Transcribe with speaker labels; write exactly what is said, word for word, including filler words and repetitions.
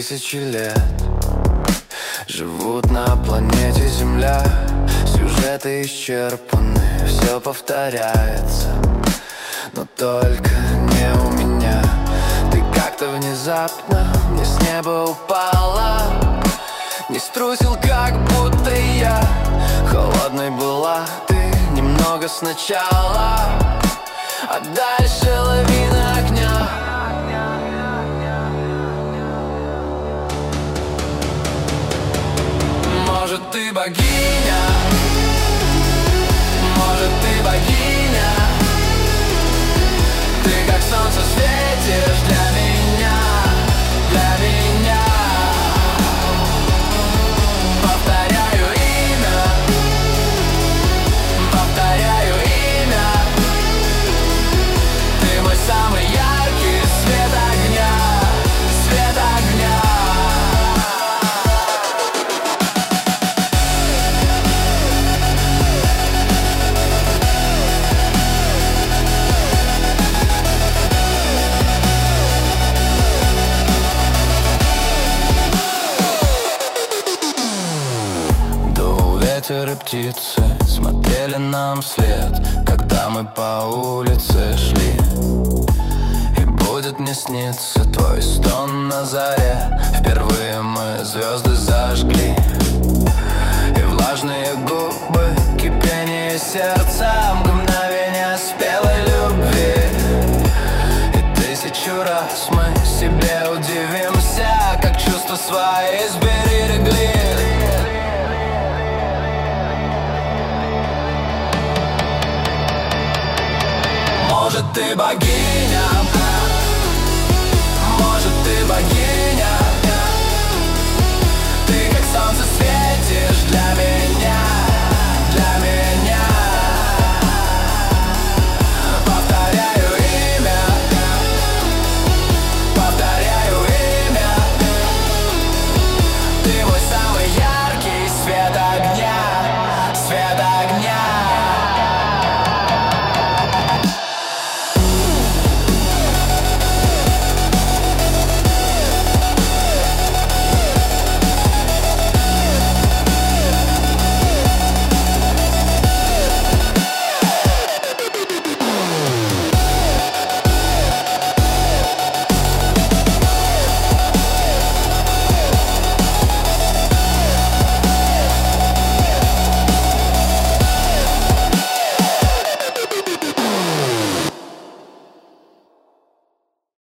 Speaker 1: тысячи лет живут на планете Земля. Сюжеты исчерпаны, все повторяется, но только не у меня. Ты как-то внезапно мне с неба упала, не струсил, как будто я. Холодной была ты немного сначала, а дальше лавина огня. Может, ты богиня, может, ты богиня. Ты как солнце светишь для меня, для меня. Повторяю имя, повторяю имя. Ты мой самый яркий свет огня, свет огня. Ветер и птицы смотрели нам вслед, когда мы по улице шли. И будет мне сниться твой стон на заре. Впервые мы звезды зажгли, и влажные губы, кипение сердца, мгновение спелой любви. И тысячу раз мы себе удивим,